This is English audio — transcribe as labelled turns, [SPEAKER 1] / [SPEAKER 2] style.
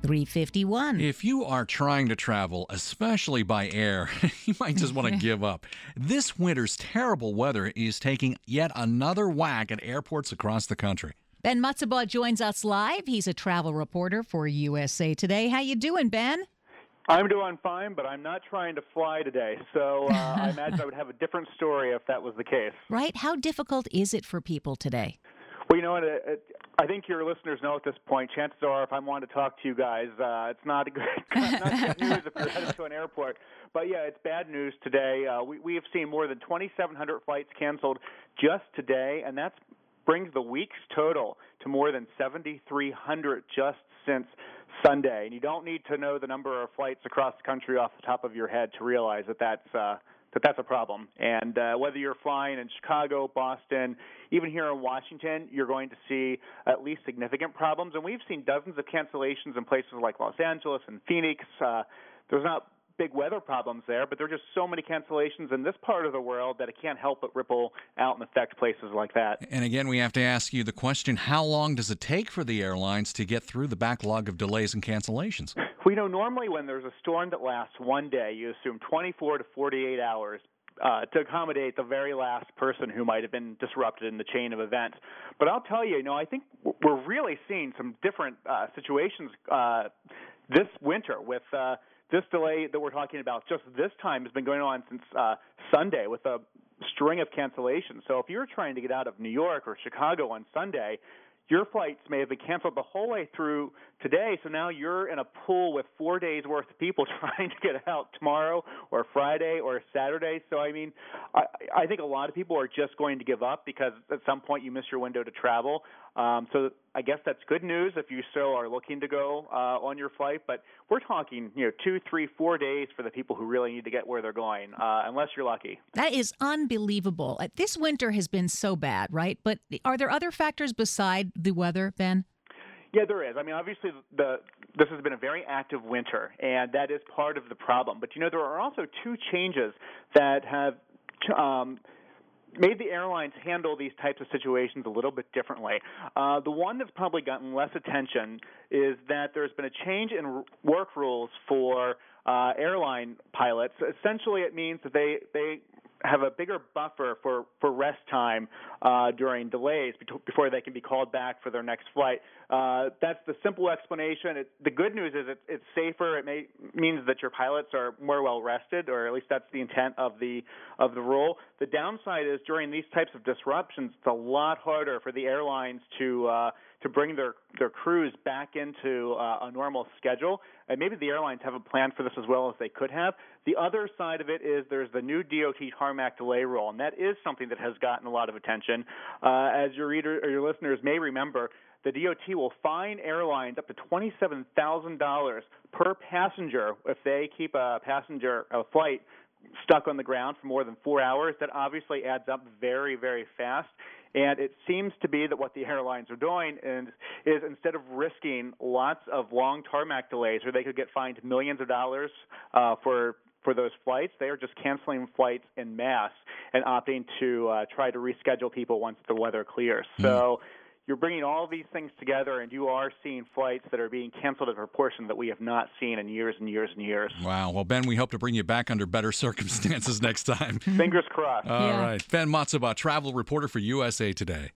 [SPEAKER 1] 351.
[SPEAKER 2] If you are trying to travel, especially by air, you might just want to give up. This winter's terrible weather is taking yet another whack at airports across the country.
[SPEAKER 1] Ben Matsuba joins us live. He's a travel reporter for USA Today. How you doing, Ben?
[SPEAKER 3] I'm doing fine, but I'm not trying to fly today, so I imagine I would have a different story if that was the case.
[SPEAKER 1] Right? How difficult is it for people today?
[SPEAKER 3] Well, you know what? I think your listeners know at this point, chances are if I wanted to talk to you guys, it's not good news if you're headed to an airport. But, yeah, it's bad news today. We have seen more than 2,700 flights canceled just today, and that brings the week's total to more than 7,300 just since Sunday. And you don't need to know the number of flights across the country off the top of your head to realize that that's a problem. And whether you're flying in Chicago, Boston, even here in Washington, you're going to see at least significant problems. And we've seen dozens of cancellations in places like Los Angeles and Phoenix. There's not big weather problems there, but there are just so many cancellations in this part of the world that it can't help but ripple out and affect places like that.
[SPEAKER 2] And again, we have to ask you the question, how long does it take for the airlines to get through the backlog of delays and cancellations?
[SPEAKER 3] We know normally when there's a storm that lasts one day, you assume 24 to 48 hours to accommodate the very last person who might have been disrupted in the chain of events. But I'll tell you, I think we're really seeing some different situations this winter with this delay that we're talking about just this time has been going on since Sunday with a string of cancellations. So if you're trying to get out of New York or Chicago on Sunday, your flights may have been canceled the whole way through today, so now you're in a pool with 4 days' worth of people trying to get out tomorrow or Friday or Saturday. So, I think a lot of people are just going to give up because at some point you miss your window to travel. So I guess that's good news if you still are looking to go on your flight. But we're talking, 2, 3, 4 days for the people who really need to get where they're going, unless you're lucky.
[SPEAKER 1] That is unbelievable. This winter has been so bad, right? But are there other factors beside the weather, Ben?
[SPEAKER 3] Yeah, there is. Obviously, this has been a very active winter, and that is part of the problem. But, there are also two changes that have made the airlines handle these types of situations a little bit differently. The one that's probably gotten less attention is that there's been a change in work rules for airline pilots. Essentially, it means that they have a bigger buffer for rest time during delays before they can be called back for their next flight. That's the simple explanation. The good news is it's safer. It means that your pilots are more well rested, or at least that's the intent of the rule. The downside is during these types of disruptions, it's a lot harder for the airlines to bring their crews back into a normal schedule. And maybe the airlines haven't planned for this as well as they could have. The other side of it is there's the new DOT tarmac delay rule, and that is something that has gotten a lot of attention. As your reader or your listeners may remember, the DOT will fine airlines up to $27,000 per passenger if they keep a flight stuck on the ground for more than 4 hours. That obviously adds up very, very fast. And it seems to be that what the airlines are doing is instead of risking lots of long tarmac delays where they could get fined millions of dollars for those flights, they are just canceling flights en masse and opting to try to reschedule people once the weather clears. So you're bringing all these things together, and you are seeing flights that are being canceled at a proportion that we have not seen in years and years and years.
[SPEAKER 2] Wow. Well, Ben, we hope to bring you back under better circumstances next time.
[SPEAKER 3] Fingers crossed.
[SPEAKER 2] All right. Ben Matsuba, travel reporter for USA Today.